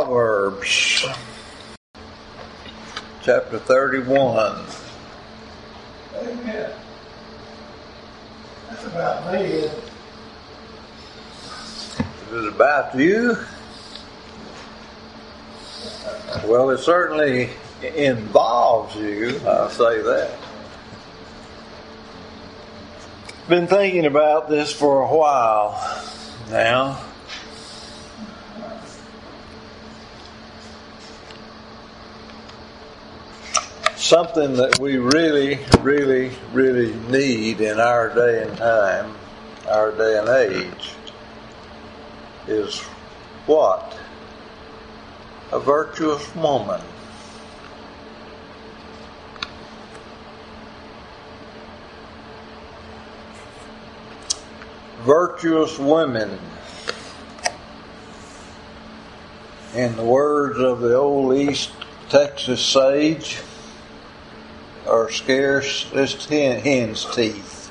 Proverbs, chapter 31. Amen. That's about me. Is it about you? Well, it certainly involves you, I'll say that. Been thinking about this for a while now. Something that we really need in our day and time, our day and age, is what? A virtuous woman. Virtuous women, in the words of the old East Texas sage, are scarce as hen's teeth.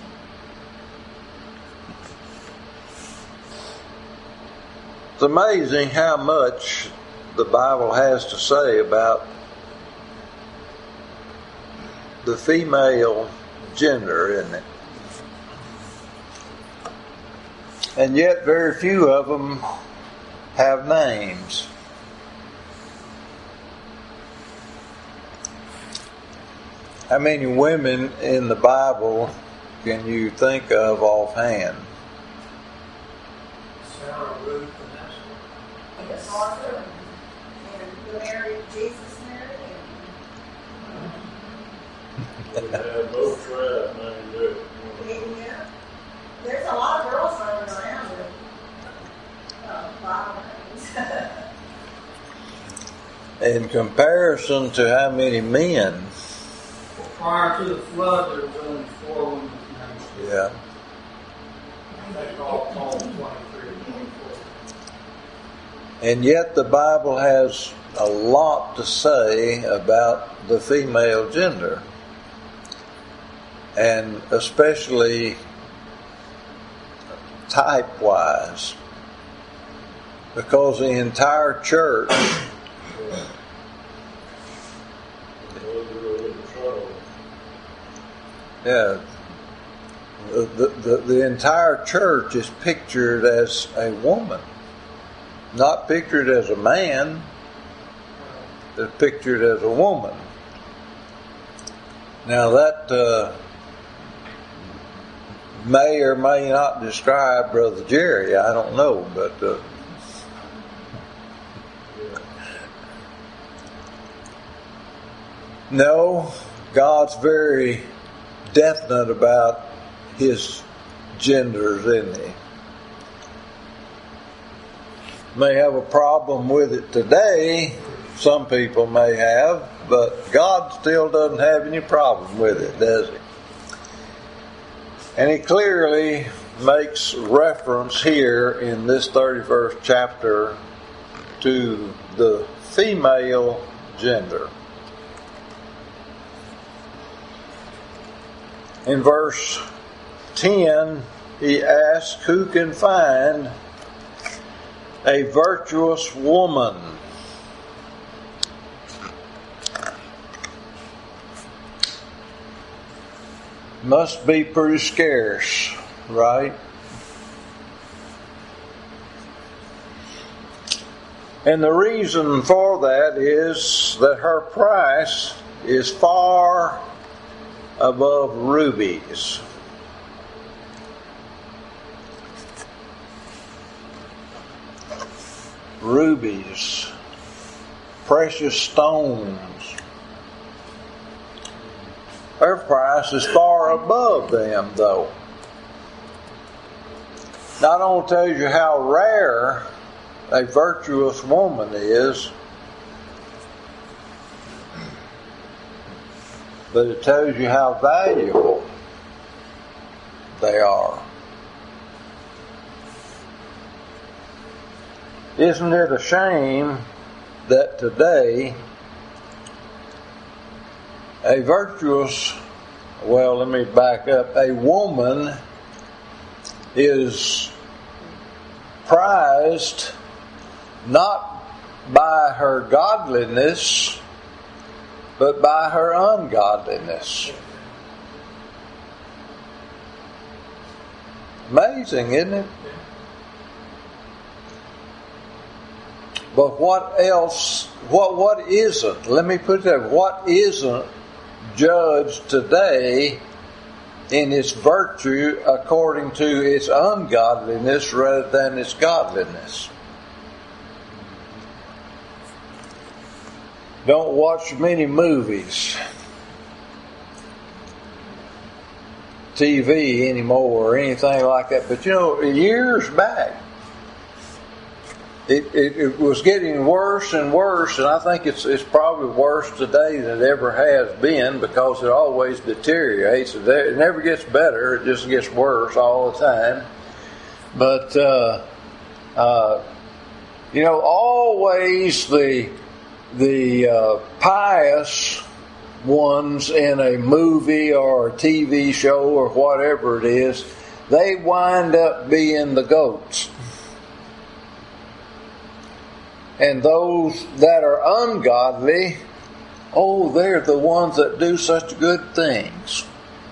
It's amazing how much the Bible has to say about the female gender, isn't it? And yet very few of them have names. How many women in the Bible can you think of offhand? Sarah, Ruth, and Yes, Martha and the Mary Jesus married. Both tribes named it. Yeah. There's a lot of girls running around with Bible names. In comparison to how many men? Prior to the flood, there was only 4 women named. Yeah. They called 23. And yet the Bible has a lot to say about the female gender. And especially type-wise. Because the entire church the entire church is pictured as a woman. Not pictured as a man, but pictured as a woman. Now that may or may not describe Brother Jerry, I don't know, but no, God's very definite about His genders, isn't He? May have a problem with it today, some people may have, but God still doesn't have any problem with it, does He? And He clearly makes reference here in this 31st chapter to the female gender. In verse 10, he asks, who can find a virtuous woman? Must be pretty scarce, right? And the reason for that is that her price is far above rubies. Rubies, precious stones. Her price is far above them, though. Not only tells you how rare a virtuous woman is, but it tells you how valuable they are. Isn't it a shame that today a virtuous, well, let me back up, a woman is prized not by her godliness, but by her ungodliness. Amazing, isn't it? But what else, what isn't, let me put it that, what isn't judged today in its virtue according to its ungodliness rather than its godliness? Don't watch many movies, TV anymore or anything like that. But years back, it was getting worse and worse, and I think it's probably worse today than it ever has been, because it always deteriorates. It never gets better; it just gets worse all the time. But always the pious ones in a movie or a TV show or whatever it is, they wind up being the goats. And those that are ungodly, they're the ones that do such good things.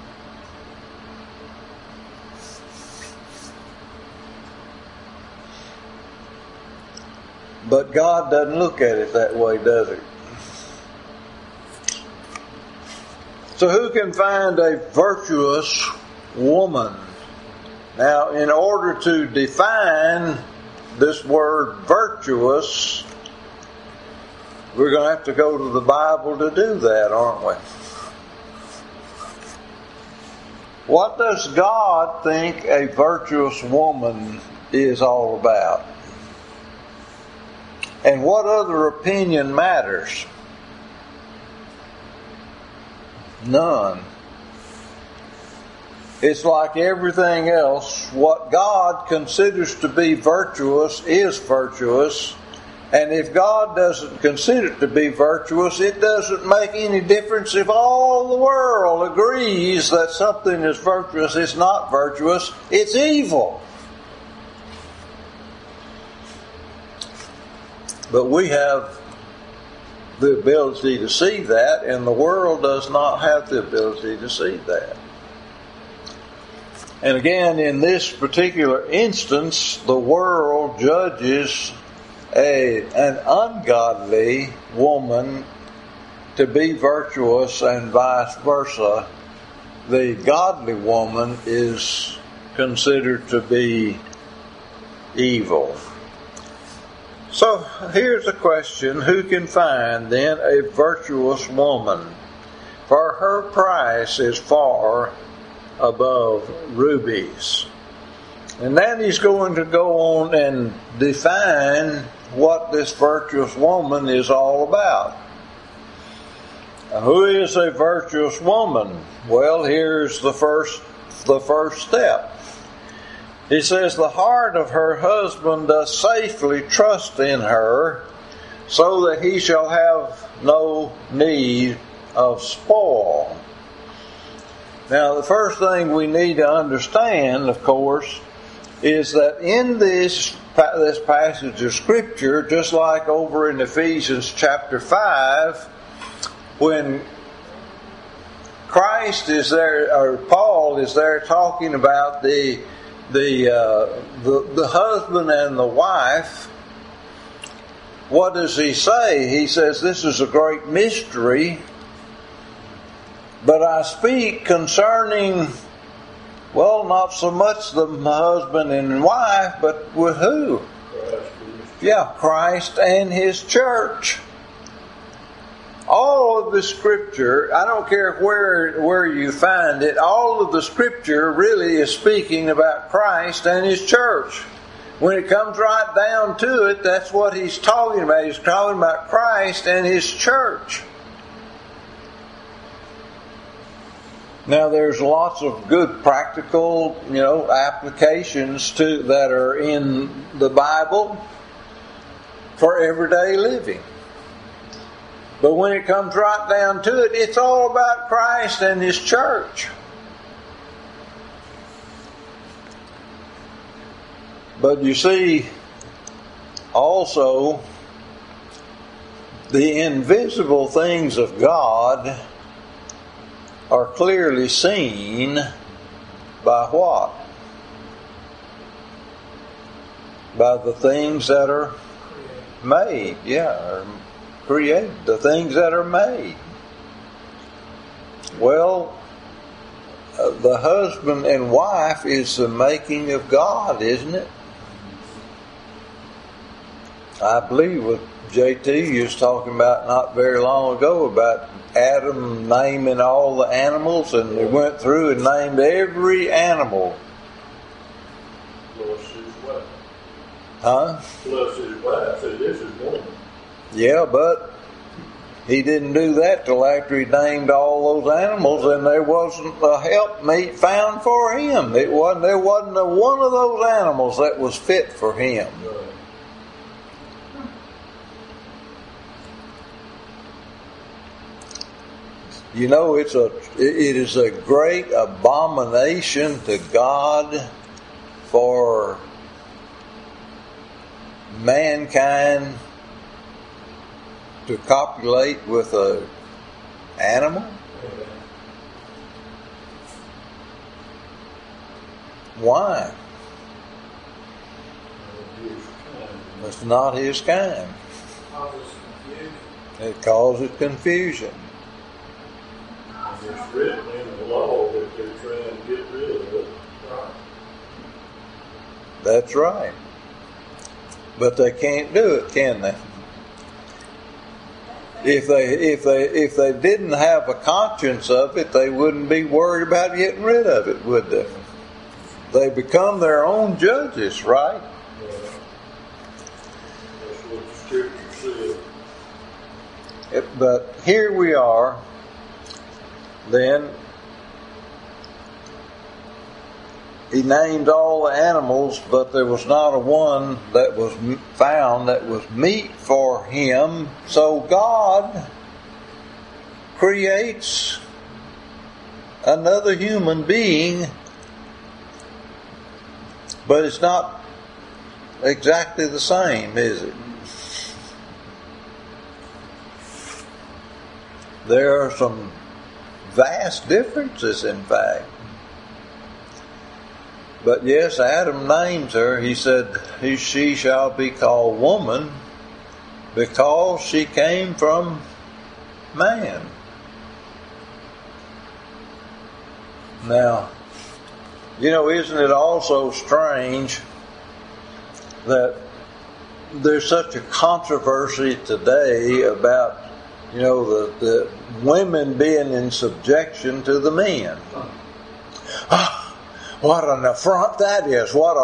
But God doesn't look at it that way, does He? So who can find a virtuous woman? Now, in order to define this word virtuous, we're going to have to go to the Bible to do that, aren't we? What does God think a virtuous woman is all about? And what other opinion matters? None. It's like everything else. What God considers to be virtuous is virtuous. And if God doesn't consider it to be virtuous, it doesn't make any difference if all the world agrees that something is virtuous. It's not virtuous. It's evil. But we have the ability to see that, and the world does not have the ability to see that. And again, in this particular instance, the world judges an ungodly woman to be virtuous, and vice versa. The godly woman is considered to be evil. So here's a question: who can find then a virtuous woman? For her price is far above rubies. And then he's going to go on and define what this virtuous woman is all about. Now, who is a virtuous woman? Well, here's the first step. He says, the heart of her husband does safely trust in her, so that he shall have no need of spoil. Now, the first thing we need to understand, of course, is that in this passage of Scripture, just like over in Ephesians chapter 5, when Christ is there, or Paul is there talking about the husband and the wife, what does he say? He says, this is a great mystery, but I speak concerning, well, not so much the husband and wife, but with who? Christ and His church. All of the Scripture, I don't care where you find it, all of the Scripture really is speaking about Christ and His church. When it comes right down to it, that's what he's talking about. He's talking about Christ and His church. Now, there's lots of good practical, applications that are in the Bible for everyday living. But when it comes right down to it, it's all about Christ and His church. But you see, also, the invisible things of God are clearly seen by what? By the things that are made. Or created. The things that are made. Well, the husband and wife is the making of God, isn't it? I believe what JT was talking about not very long ago about Adam naming all the animals, and he went through and named every animal. Plus his wife. Huh? Plus his wife. So this is woman. Yeah, but he didn't do that till after he named all those animals, and there wasn't a helpmeet found for him. There wasn't a one of those animals that was fit for him. You know, it is a great abomination to God for mankind to copulate with an animal. Why? It's not his kind. It causes confusion. It's written in the law that they're trying to get rid of it. That's right. But they can't do it, can they? If they didn't have a conscience of it, they wouldn't be worried about getting rid of it, would they? They become their own judges, right? That's what the scripture said. But here we are. Then he named all the animals, but there was not a one that was found that was meat for him. So God creates another human being, but it's not exactly the same, is it? There are some vast differences, in fact. But yes, Adam names her. He said, she shall be called woman because she came from man. Now, isn't it also strange that there's such a controversy today about the women being in subjection to the men. What an affront that is! What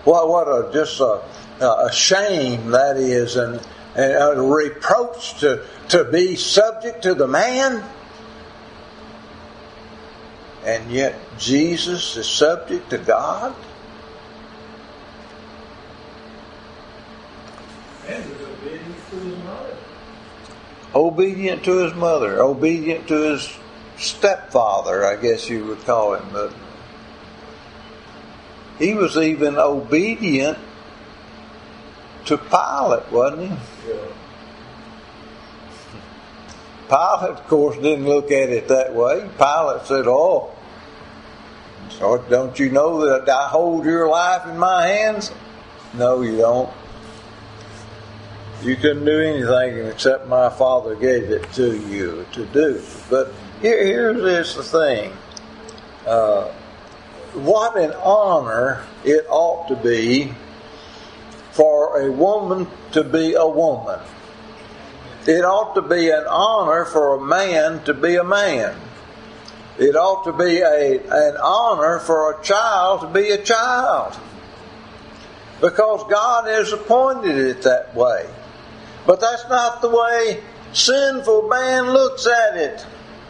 a shame that is, and a reproach to be subject to the man. And yet Jesus is subject to God. And was obedient to his mother. Obedient to his mother, obedient to his stepfather, I guess you would call him. But he was even obedient to Pilate, wasn't he? Yeah. Pilate, of course, didn't look at it that way. Pilate said, so don't you know that I hold your life in my hands? No, you don't. You couldn't do anything except my Father gave it to you to do. But here's the thing. What an honor it ought to be for a woman to be a woman. It ought to be an honor for a man to be a man. It ought to be an honor for a child to be a child. Because God has appointed it that way. But that's not the way sinful man looks at it.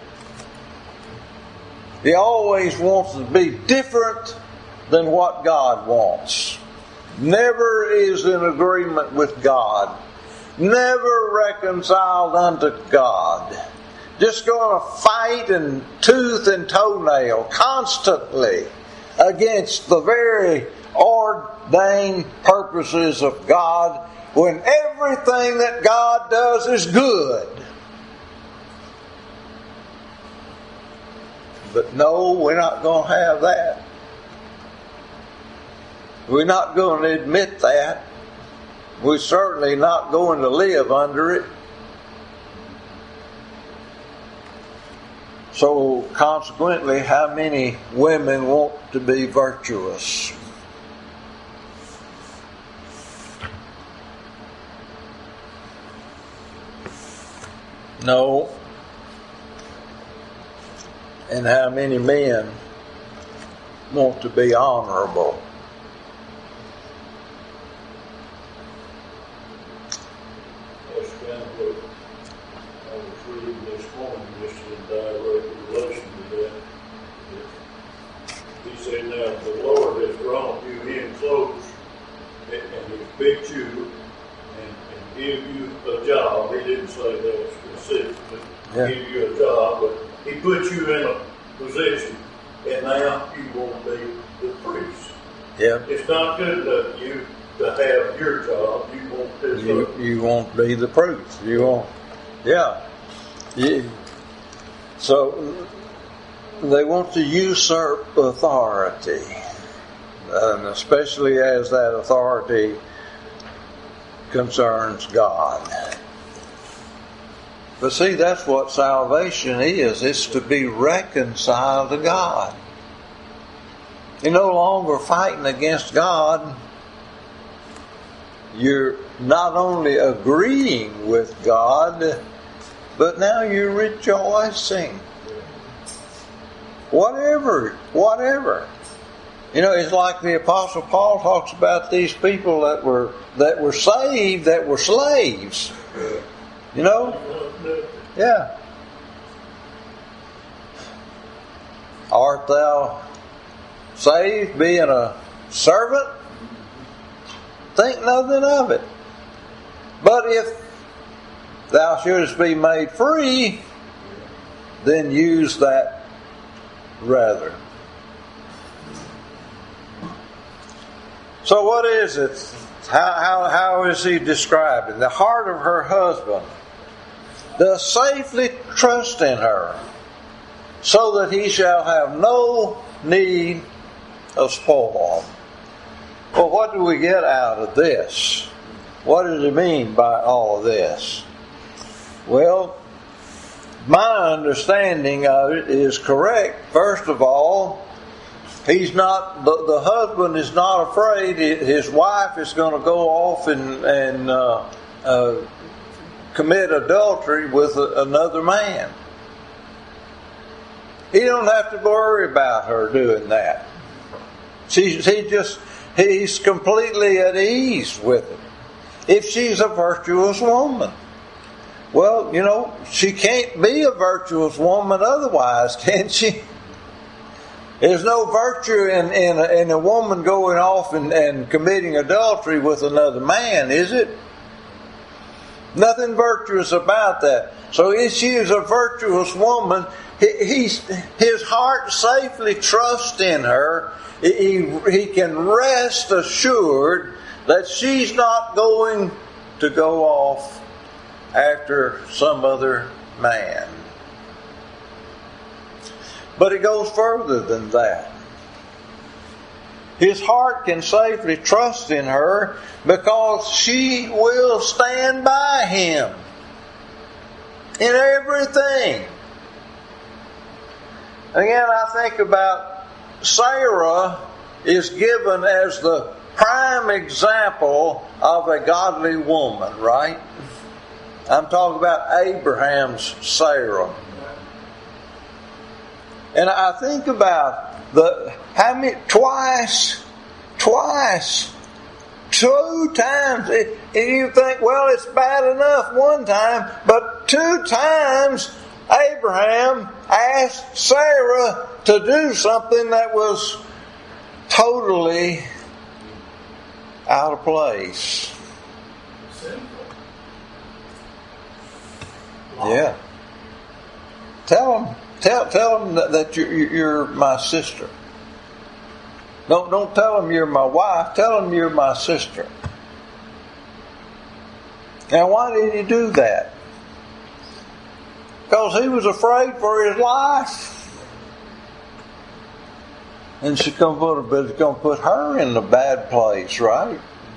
He always wants to be different than what God wants. Never is in agreement with God. Never reconciled unto God. Just going to fight and tooth and toenail constantly against the very ordained purposes of God when everything that God does is good. But no, we're not going to have that. We're not going to admit that. We're certainly not going to live under it. So consequently, how many women want to be virtuous? No. And how many men want to be honorable? That's kind of what I was reading this morning, just in direct relation to that. He said, now, the Lord has brought you in close and He's picked you and give you a job. He didn't say that specifically. Yeah. Give you a job, but He put you in a position, and now you want to be the priest. Yeah. It's not good enough you to have your job. You want this. You won't be the priest. You won't. Yeah. So they want to usurp authority, and especially as that authority concerns God. But see, that's what salvation is. It's to be reconciled to God. You're no longer fighting against God. You're not only agreeing with God, but now you're rejoicing. Whatever. It's like the Apostle Paul talks about these people that were saved, that were slaves. Yeah. Art thou saved, being a servant? Think nothing of it. But if thou shouldest be made free, then use that rather. So what is it? How is he describing? The heart of her husband does safely trust in her, so that he shall have no need of spoil. Well, what do we get out of this? What does he mean by all of this? Well, my understanding of it is correct. First of all, he's not. The husband is not afraid his wife is going to go off and commit adultery with another man. He don't have to worry about her doing that. He's completely at ease with it. If she's a virtuous woman. Well, she can't be a virtuous woman otherwise, can she? There's no virtue in a woman going off and committing adultery with another man, is it? Nothing virtuous about that. So if she is a virtuous woman, his heart safely trusts in her. He can rest assured that she's not going to go off after some other man. But it goes further than that. His heart can safely trust in her because she will stand by him in everything. Again, I think about Sarah is given as the prime example of a godly woman, right? I'm talking about Abraham's Sarah. And I think about twice, 2 times. And you think, well, it's bad enough one time, but 2 times Abraham asked Sarah to do something that was totally out of place. Yeah. Tell them that you're my sister. Don't tell them you're my wife. Tell them you're my sister. Now, why did he do that? Because he was afraid for his life. And she's going to put her in the bad place, right?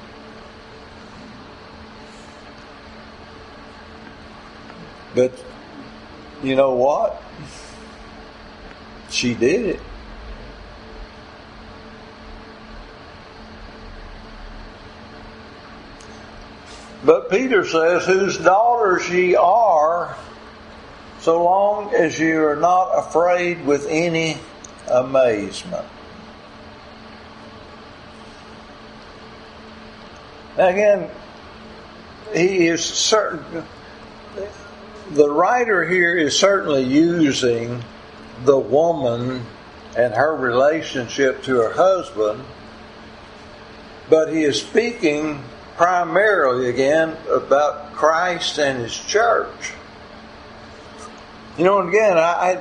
But you know what? She did it. But Peter says, whose daughters ye are, so long as you are not afraid with any amazement. Again, he is certain. The writer here is certainly using the woman and her relationship to her husband, but he is speaking primarily again about Christ and His church. You know, and again, I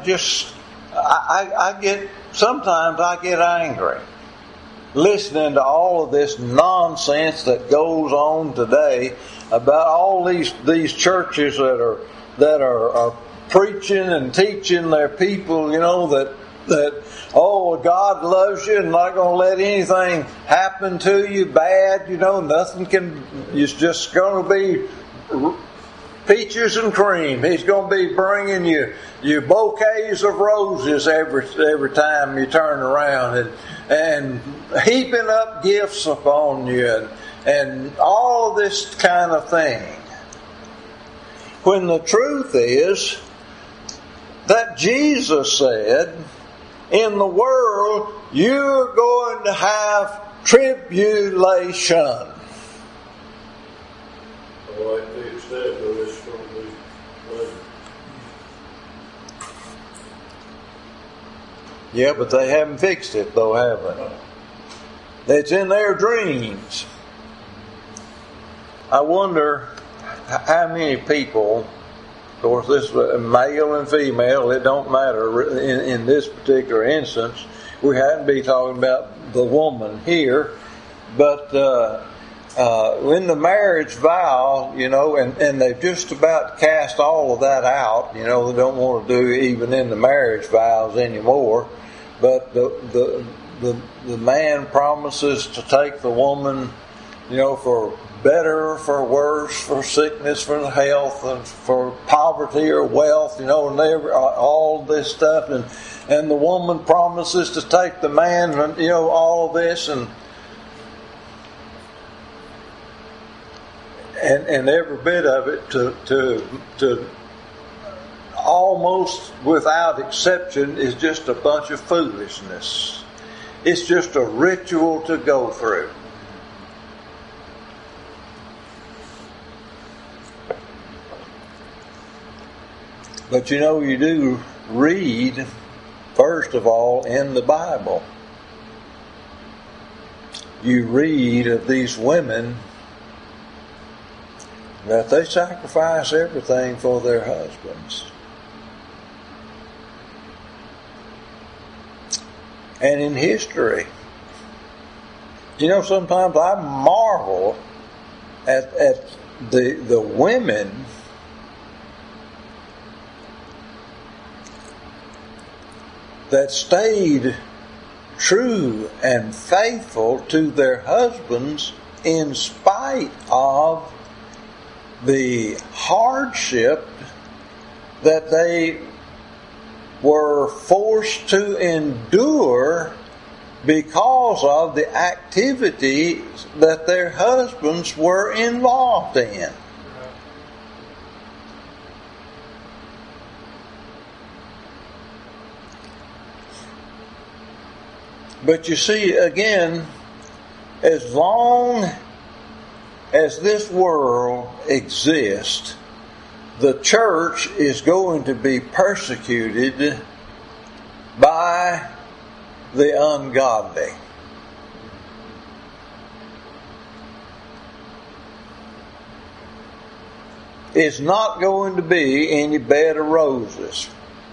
sometimes I get angry listening to all of this nonsense that goes on today about all these churches that are preaching and teaching their people, you know, that oh, God loves you and not going to let anything happen to you bad, you know, it's just going to be peaches and cream. He's going to be bringing you bouquets of roses every time you turn around and heaping up gifts upon you and all of this kind of thing. When the truth is that Jesus said, in the world you're going to have tribulation. Like they said, though, it's going to be pleasant. Yeah, but they haven't fixed it, though, have they? It's in their dreams. I wonder how many people, of course, this male and female, it don't matter in this particular instance. We hadn't be talking about the woman here, but in the marriage vow, you know, and they've just about cast all of that out. You know, they don't want to do even in the marriage vows anymore. But the man promises to take the woman, you know, for better, for worse, for sickness, for health, and for poverty or wealth, you know, and all this stuff, and the woman promises to take the man, and you know, all of this, and every bit of it to almost without exception is just a bunch of foolishness. It's just a ritual to go through. But you know, you do read, first of all, in the Bible. You read of these women that they sacrifice everything for their husbands. And in history, you know, sometimes I marvel at the women that stayed true and faithful to their husbands in spite of the hardship that they were forced to endure because of the activity that their husbands were involved in. But you see, again, as long as this world exists, the church is going to be persecuted by the ungodly. It's not going to be any bed of roses.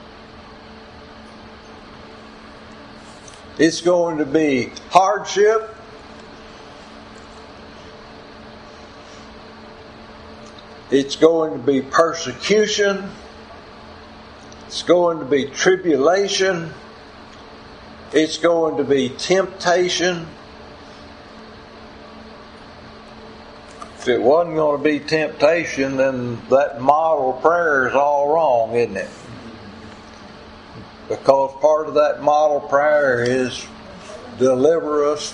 It's going to be hardship. It's going to be persecution. It's going to be tribulation. It's going to be temptation. If it wasn't going to be temptation, then that model prayer is all wrong, isn't it? Because part of that model prayer is deliver us,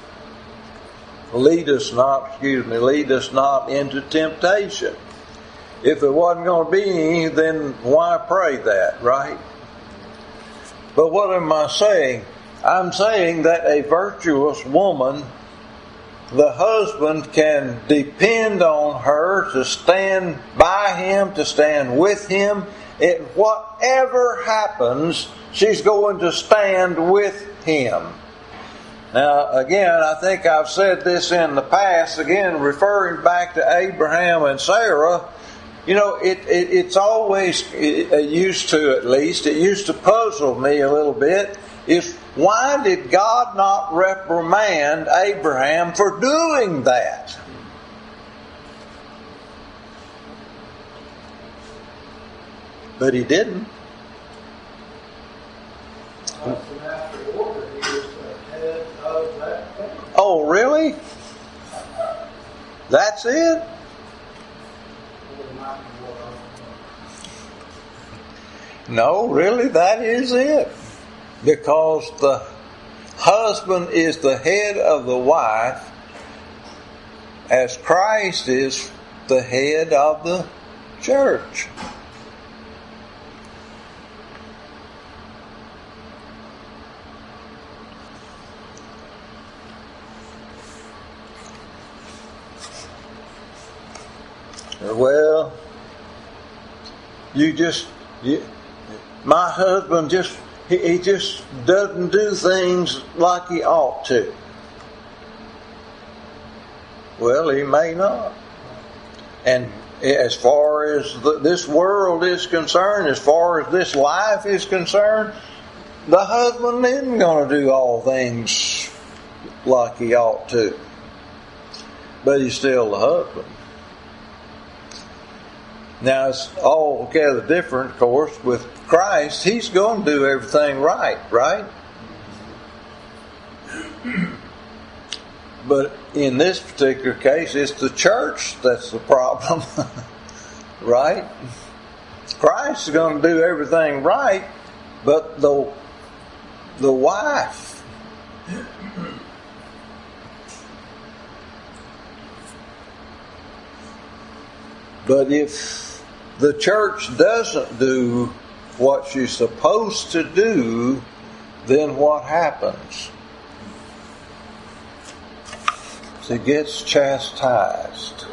lead us not into temptation. If it wasn't going to be any, then why pray that, right? But what am I saying? I'm saying that a virtuous woman, the husband can depend on her to stand by him, to stand with him. Whatever happens, she's going to stand with him. Now, again, I think I've said this in the past, again, referring back to Abraham and Sarah. You know, it's always, it used to puzzle me a little bit, is why did God not reprimand Abraham for doing that? But he didn't. Oh, really? That's it? No, really, that is it. Because the husband is the head of the wife, as Christ is the head of the church. Well, my husband he just doesn't do things like he ought to. Well, he may not. And as far as this world is concerned, as far as this life is concerned, the husband isn't going to do all things like he ought to. But he's still the husband. Now, it's altogether different, of course, with Christ. He's going to do everything right? But in this particular case, it's the church that's the problem, right? Christ is going to do everything right, but the wife. But if the church doesn't do what she's supposed to do, then what happens? She gets chastised.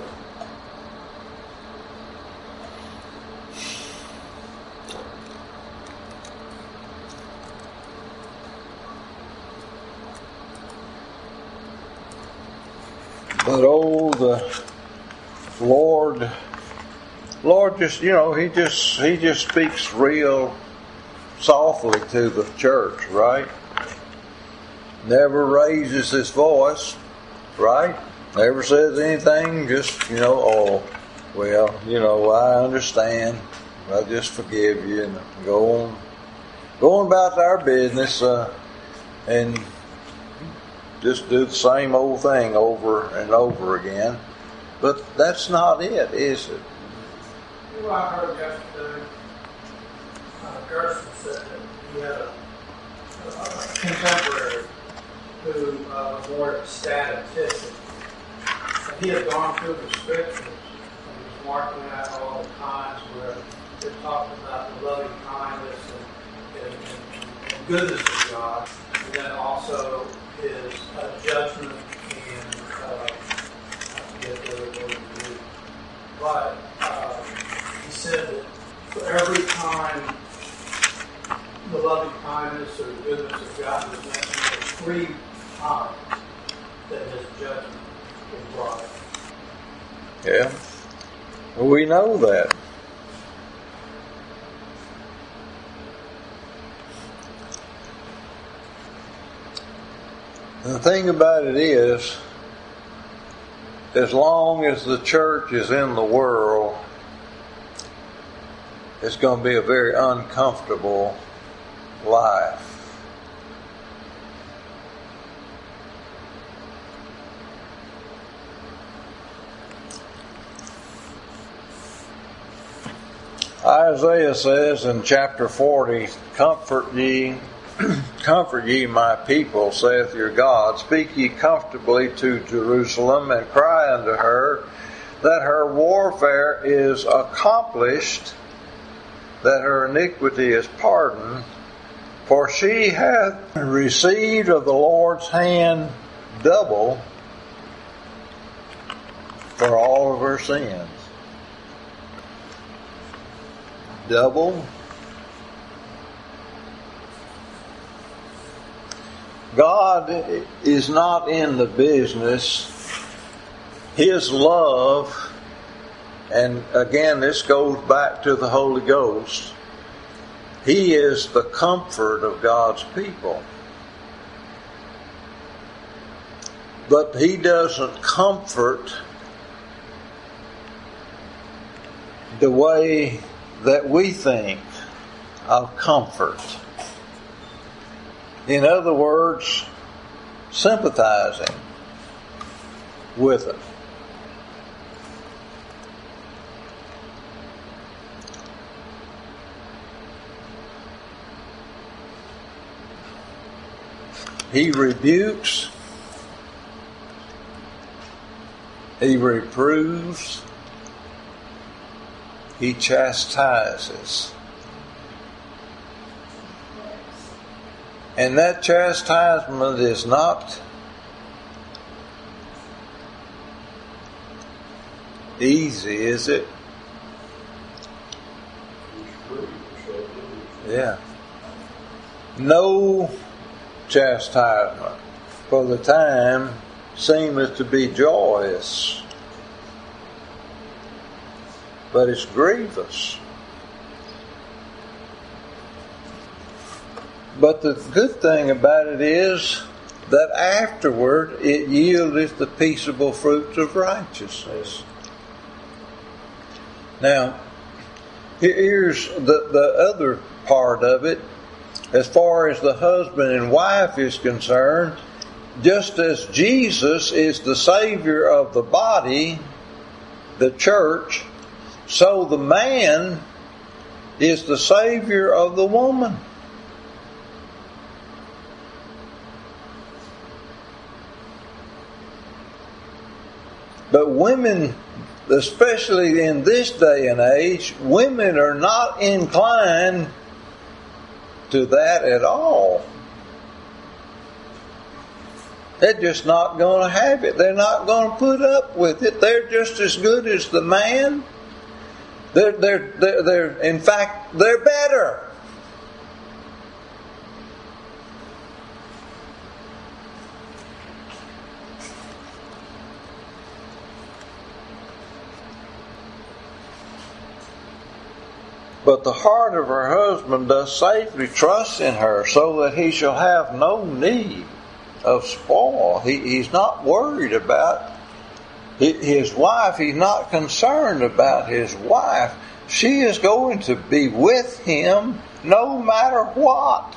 But the Lord just, he just speaks real softly to the church, right? Never raises his voice, right? Never says anything, just, I understand. I just forgive you and go on about our business, and just do the same old thing over and over again. But that's not it, is it? You know, I heard yesterday, Gerson said that he had a contemporary who was more of a statistician. And he had gone through the scriptures and he was marking out all the times where it talked about the loving kindness and goodness of God, and then also his judgment and I forget the other word. But he said that for every time the loving kindness or the goodness of God was mentioned, there's 3 times that his judgment was brought. Yeah. Well, we know that. The thing about it is, as long as the church is in the world, it's going to be a very uncomfortable life. Isaiah says in chapter 40, Comfort ye, my people, saith your God. Speak ye comfortably to Jerusalem, and cry unto her that her warfare is accomplished, that her iniquity is pardoned, for she hath received of the Lord's hand double for all of her sins. Double. God is not in the business. His love, and again this goes back to the Holy Ghost, He is the comfort of God's people. But He doesn't comfort the way that we think of comfort. In other words, sympathizing with it. He rebukes, He reproves, He chastises. And that chastisement is not easy, is it? Yeah. No chastisement for the time seemeth to be joyous, but it's grievous. But the good thing about it is that afterward it yieldeth the peaceable fruits of righteousness. Now, here's the other part of it. As far as the husband and wife is concerned, just as Jesus is the Savior of the body, the church, so the man is the Savior of the woman. But women, especially in this day and age, women are not inclined to that at all. They're just not going to have it. They're not going to put up with it. They're just as good as the man. In fact, they're better. But the heart of her husband does safely trust in her, so that he shall have no need of spoil. He's not worried about his wife. He's not concerned about his wife. She is going to be with him no matter what.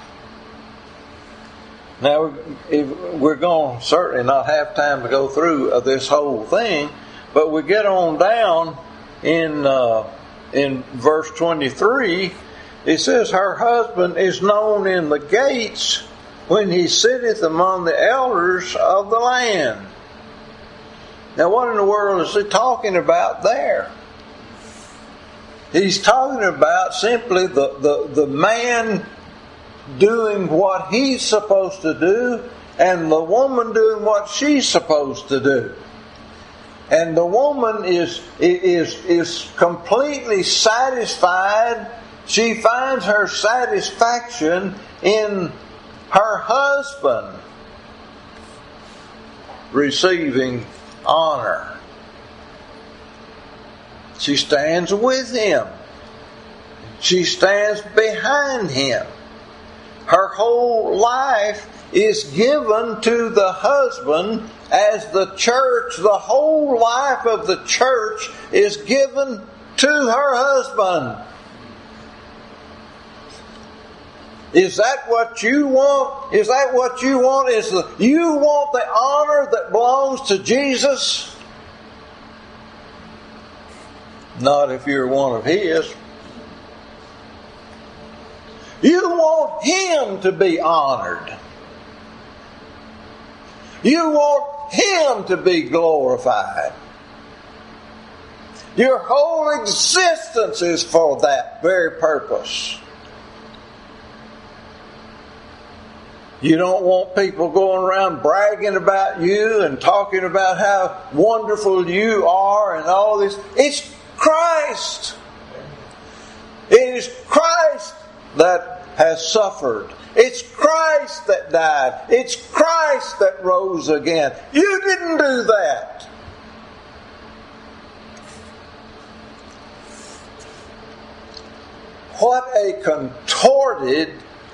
Now, we're going to certainly not have time to go through this whole thing, but we get on down in verse 23, it says, her husband is known in the gates when he sitteth among the elders of the land. Now what in the world is he talking about there? He's talking about simply the man doing what he's supposed to do and the woman doing what she's supposed to do. And the woman is completely satisfied. She finds her satisfaction in her husband receiving honor. She stands with him. She stands behind him. Her whole life is given to the husband as the church, the whole life of the church is given to her husband. Is that what you want? Is that what you want? You want the honor that belongs to Jesus? Not if you're one of His. You want Him to be honored. You want Him to be glorified. Your whole existence is for that very purpose. You don't want people going around bragging about you and talking about how wonderful you are and all this. It's Christ. It is Christ that has suffered. It's Christ that died. It's Christ that rose again. You didn't do that. What a contorted,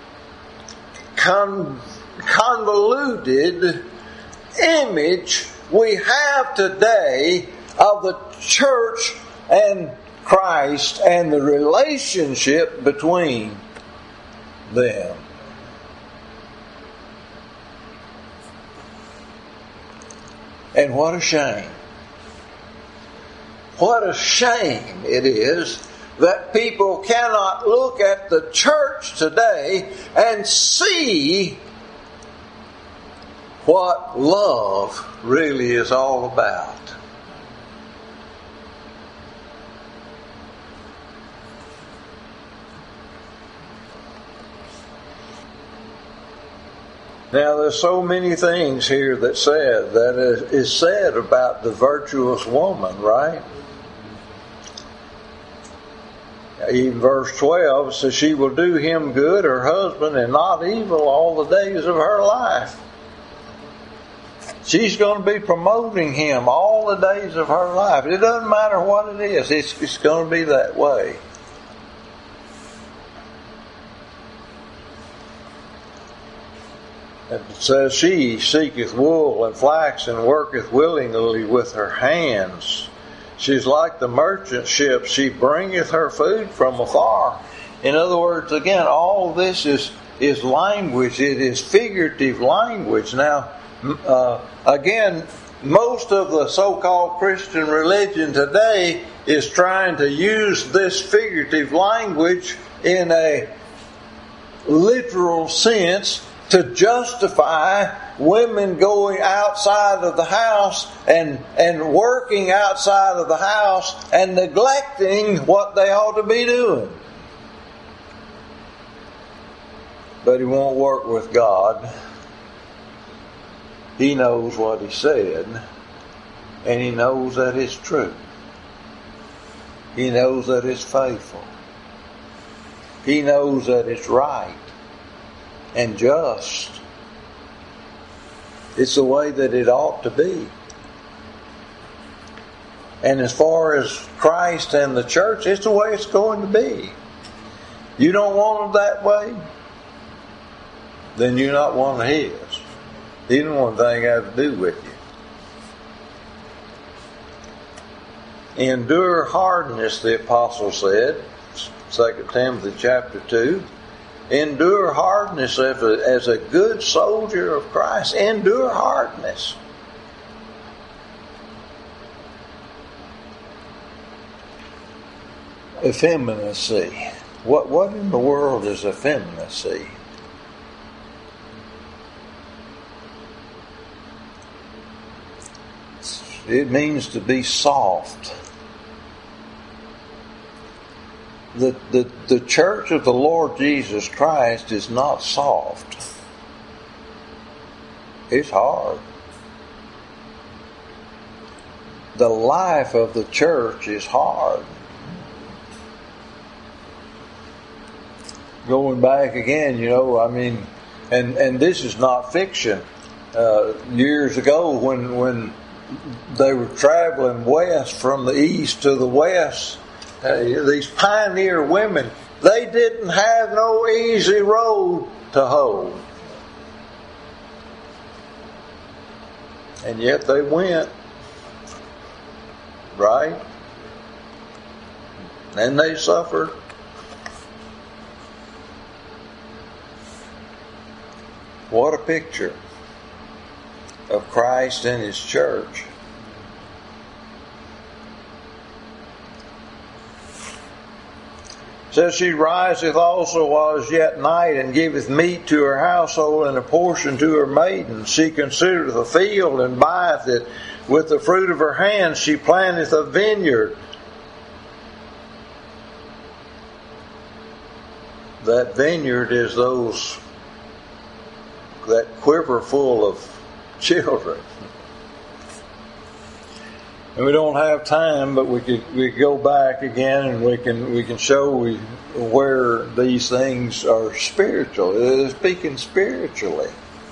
convoluted image we have today of the church and Christ and the relationship between them. And what a shame. What a shame it is that people cannot look at the church today and see what love really is all about. Now there's so many things here that is said about the virtuous woman, right? Even verse 12 says she will do him good, her husband, and not evil all the days of her life. She's going to be promoting him all the days of her life. It doesn't matter what it is. It's going to be that way. It says she seeketh wool and flax and worketh willingly with her hands. She's like the merchant ship. She bringeth her food from afar. In other words, again, all this is language. It is figurative language. Now, again, most of the so-called Christian religion today is trying to use this figurative language in a literal sense to justify women going outside of the house and working outside of the house and neglecting what they ought to be doing. But he won't work with God. He knows what He said, and He knows that it's true. He knows that it's faithful. He knows that it's right and just. It's the way that it ought to be. And as far as Christ and the church, it's the way it's going to be. You don't want it that way? Then you're not one of His. He didn't want anything to have to do with you. Endure hardness, the apostle said, 2 Timothy chapter 2. Endure hardness as a good soldier of Christ. Endure hardness. Effeminacy. What in the world is effeminacy? It means to be soft. The church of the Lord Jesus Christ is not soft. It's hard. The life of the church is hard. Going back again, and this is not fiction. Years ago when they were traveling west from the east to the west, these pioneer women, they didn't have no easy road to hoe. And yet they went. Right? And they suffered. What a picture of Christ and His church. It says, she riseth also while it is yet night, and giveth meat to her household, and a portion to her maidens. She considereth the field, and buyeth it. With the fruit of her hands she planteth a vineyard. That vineyard is that quiver full of children. And we don't have time, but we could go back again, and we can show where these things are spiritual. It is speaking spiritually.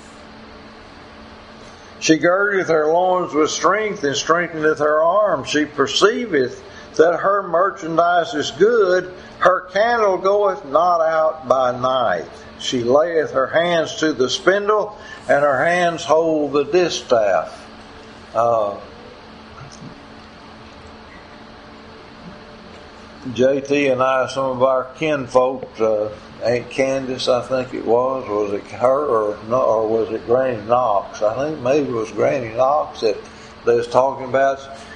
She girdeth her loins with strength, and strengtheneth her arms. She perceiveth that her merchandise is good. Her candle goeth not out by night. She layeth her hands to the spindle, and her hands hold the distaff. JT and I, some of our kinfolk, Aunt Candace, I think it was it her or was it Granny Knox? I think maybe it was Granny Knox that they was talking about.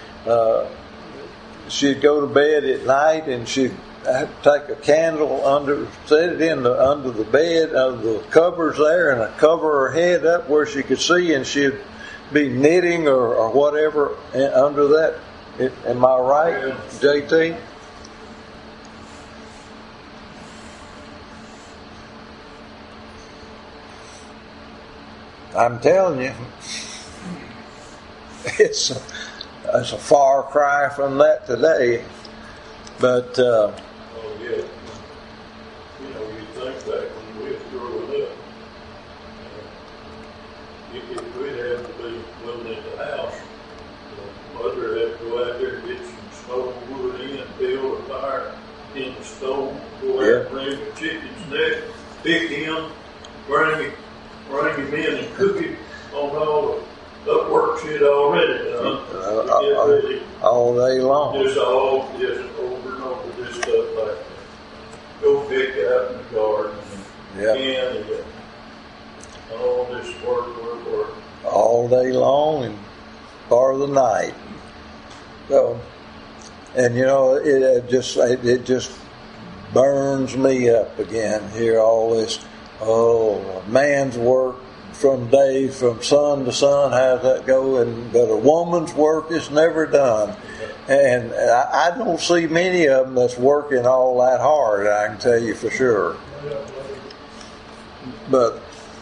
She'd go to bed at night and she'd take a candle set it under the bed, the covers there, and cover her head up where she could see, and she'd be knitting or whatever under that. Am I right, JT? I'm telling you, it's a far cry from that today. But oh yeah, you think back when we were growing up, if we'd have to be living in the house, mother had to go out there and get some snow wood in, build a fire in the stove, go out and bring the chicken's neck, pick him, bring him in and cook it on all the work she'd already done. All day long. Just over and over, this stuff like that. Go pick out in the garden and all this work. All day long and part of the night. So, and it just burns me up again. Hear all this. Oh, man's work from sun to sun, how's that go? But a woman's work is never done. And I don't see many of them that's working all that hard, I can tell you for sure. But,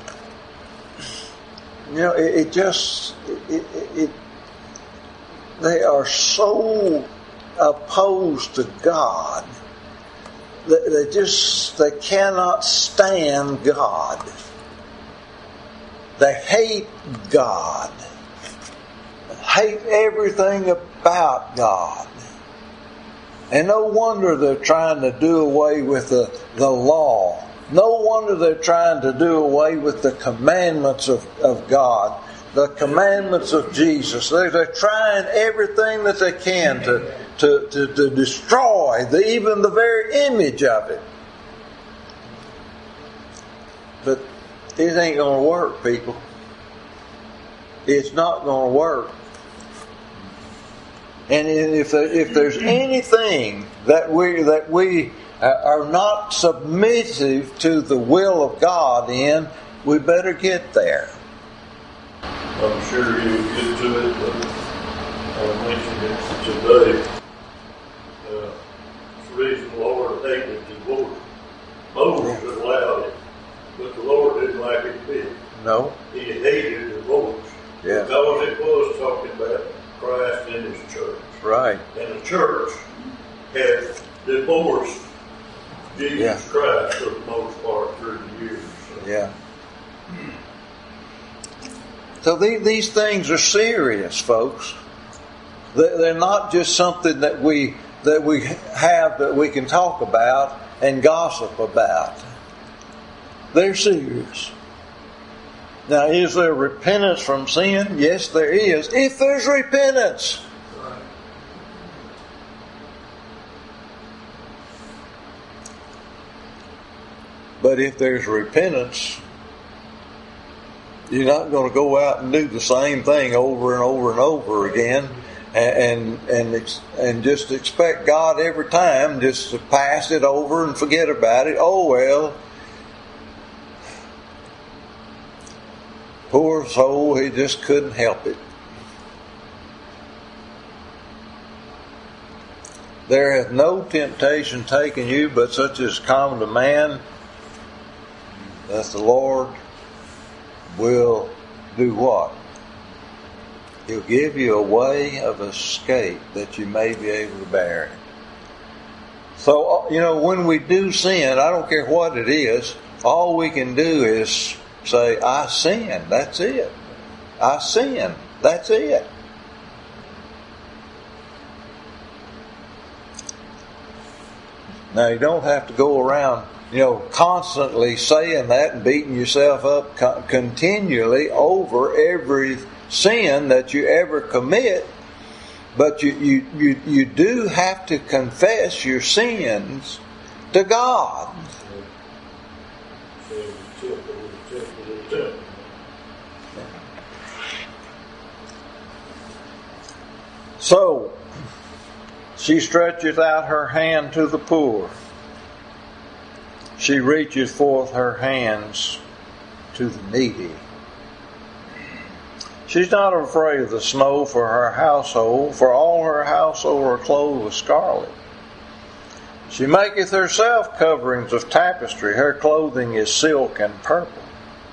they are so opposed to God. They cannot stand God. They hate God. Hate everything about God. And no wonder they're trying to do away with the law. No wonder they're trying to do away with the commandments of God, the commandments of Jesus. They're trying everything that they can to destroy even the very image of it. But it ain't going to work, people. It's not going to work. And if there's anything that we are not submissive to the will of God in, we better get there. I'm sure you'll get to it, but I'll mention it today. It's the reason the Lord hated divorce. Moses allowed it, but the Lord didn't like it bit. No. He hated divorce. Yeah. Because it was talking about Christ and His church. Right. And the church had divorced Jesus Christ for the most part through the years. So. Yeah. So these things are serious, folks. They're not just something that we have that we can talk about and gossip about. They're serious. Now, is there repentance from sin? Yes, there is. If there's repentance. Right. But if there's repentance, you're not going to go out and do the same thing over and over and over again and just expect God every time just to pass it over and forget about it. Oh, well, poor soul, he just couldn't help it. There hath no temptation taken you but such as common to man, that the Lord will do what? He'll give you a way of escape that you may be able to bear it. So, when we do sin, I don't care what it is, all we can do is say, I sin. That's it. I sin. That's it. Now, you don't have to go around, constantly saying that and beating yourself up continually over every sin that you ever commit. But you do have to confess your sins to God. So, she stretcheth out her hand to the poor. She reacheth forth her hands to the needy. She's not afraid of the snow for her household, for all her household are clothed with scarlet. She maketh herself coverings of tapestry. Her clothing is silk and purple.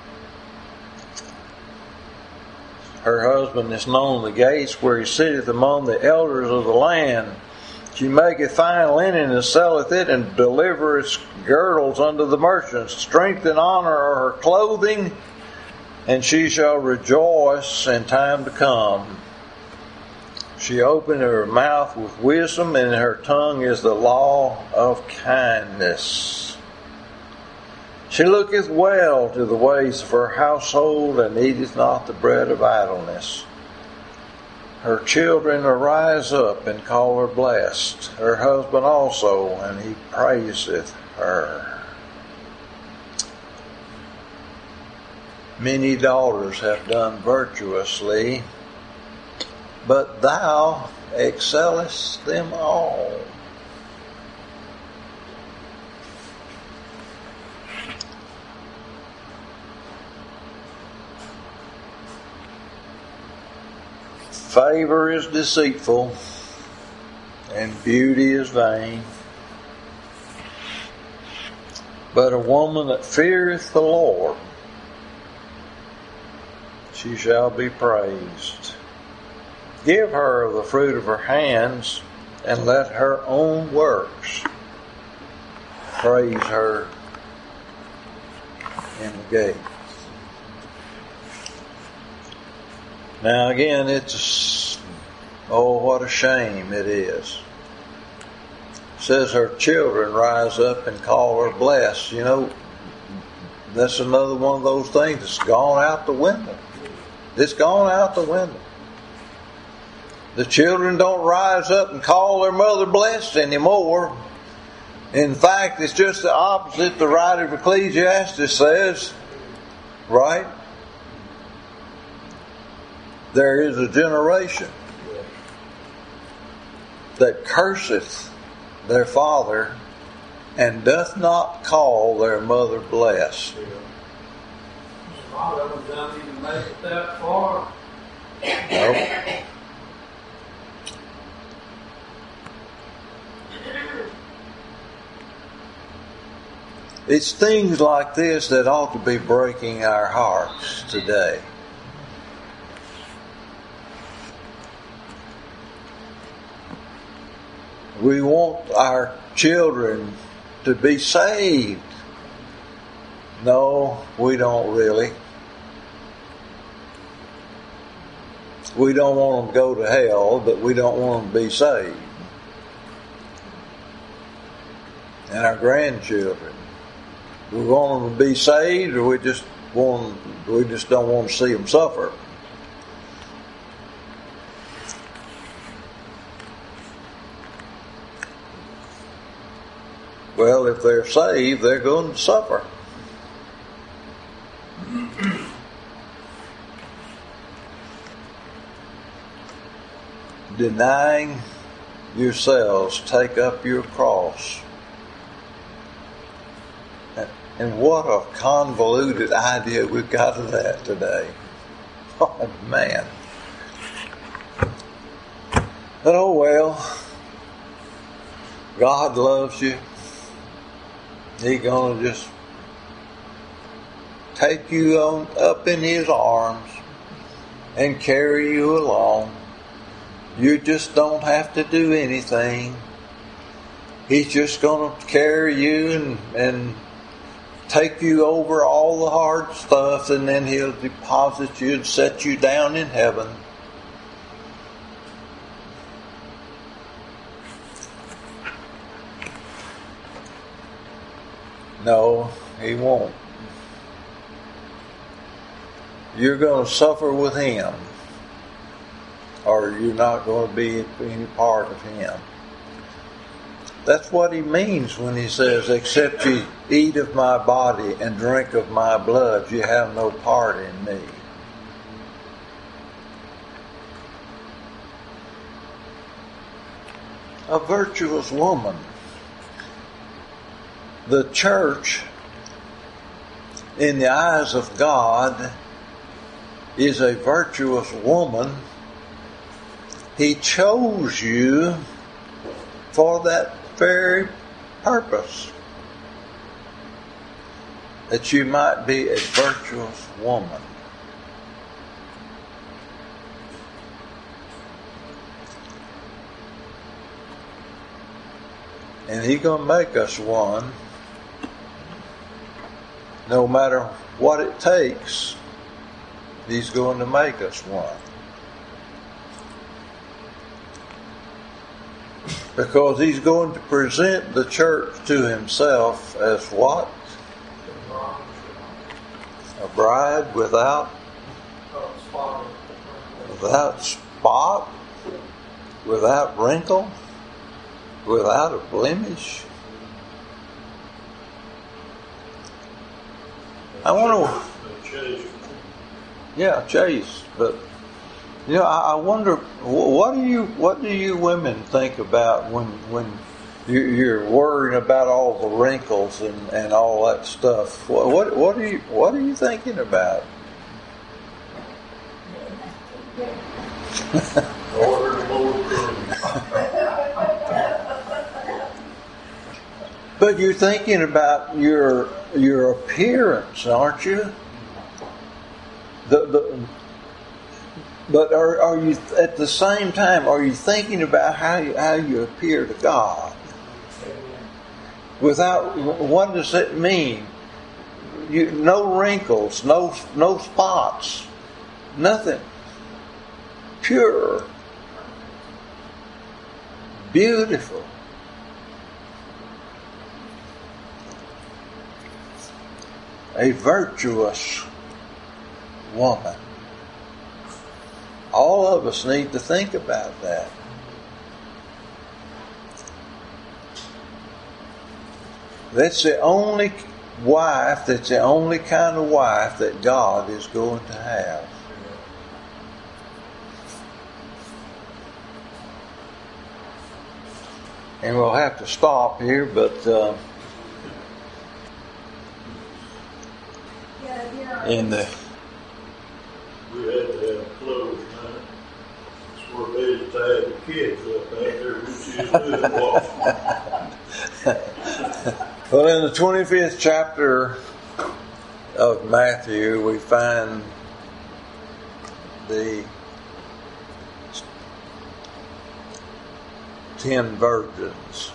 Her husband is known in the gates, where he sitteth among the elders of the land. She maketh fine linen and selleth it, and delivereth girdles unto the merchants. Strength and honor are her clothing, and she shall rejoice in time to come. She opened her mouth with wisdom, and in her tongue is the law of kindness. She looketh well to the ways of her household, and eateth not the bread of idleness. Her children arise up and call her blessed, her husband also, and he praiseth her. Many daughters have done virtuously, but thou excellest them all. Favor is deceitful, and beauty is vain. But a woman that feareth the Lord, she shall be praised. Give her of the fruit of her hands, and let her own works praise her in the gate. Now again, what a shame it is. It says her children rise up and call her blessed. That's another one of those things that's gone out the window. It's gone out the window. The children don't rise up and call their mother blessed anymore. In fact, it's just the opposite. The writer of Ecclesiastes says, right? There is a generation that curseth their father and doth not call their mother blessed. A lot of them don't even make it that far. Nope. It's things like this that ought to be breaking our hearts today. We want our children to be saved. No, we don't really. We don't want them to go to hell, but we don't want them to be saved. And our grandchildren. We want them to be saved, or we just just don't want to see them suffer. Well, if they're saved, they're going to suffer. Denying yourselves, take up your cross. And what a convoluted idea we've got of that today. Oh, man. But oh well. God loves you. He's going to just take you on up in His arms and carry you along. You just don't have to do anything. He's just going to carry you and take you over all the hard stuff, and then He'll deposit you and set you down in heaven. No, He won't. You're going to suffer with Him, or you're not going to be any part of Him. That's what He means when He says, except ye eat of my body and drink of my blood, you have no part in me. A virtuous woman. The church, in the eyes of God, is a virtuous woman. He chose you for that very purpose, that you might be a virtuous woman. And He's going to make us one, no matter what it takes. He's going to make us one. Because He's going to present the church to Himself as what? A bride without spot, without wrinkle, without a blemish. I wonder. Yeah, chaste, but I wonder, what do you women think about when you're worrying about all the wrinkles and all that stuff? What are you thinking about? But you're thinking about your appearance, aren't you? But are you at the same time? Are you thinking about how you appear to God? Without, what does it mean? No wrinkles, no spots, nothing. Pure, beautiful. A virtuous woman. All of us need to think about that. That's the only wife, that's the only kind of wife that God is going to have. And we'll have to stop here, but in the... We had to have clothes, man. It's where they tied the kids up out there when she was doing washing. Well, in the 25th chapter of Matthew, we find the 10 virgins.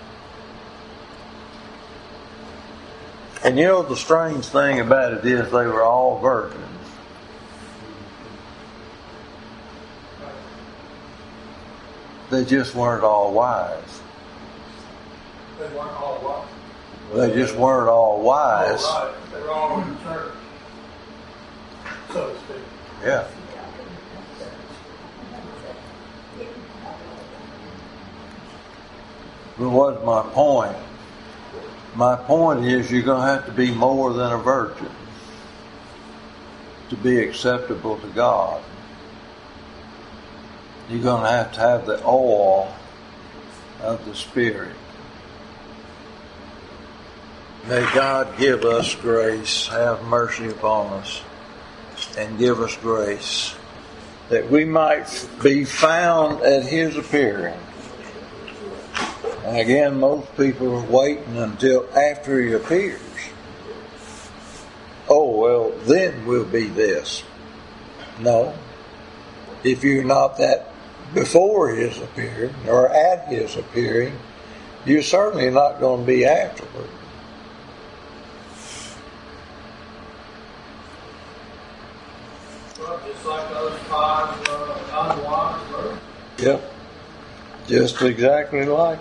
And the strange thing about it is they were all virgins. They just weren't all wise. They weren't all what? They just weren't all wise. Oh, right. They were all in the church. so to speak. Yeah. But what's my point? My point is you're going to have to be more than a virgin to be acceptable to God. You're going to have the oil of the Spirit. May God give us grace, have mercy upon us, and give us grace that we might be found at His appearing. And again, most people are waiting until after He appears. Oh, well, then we'll be this. No. If you're not that before His appearing or at His appearing, you're certainly not going to be afterward. Well, just like those 5 unwise virgins. Yep. Just exactly like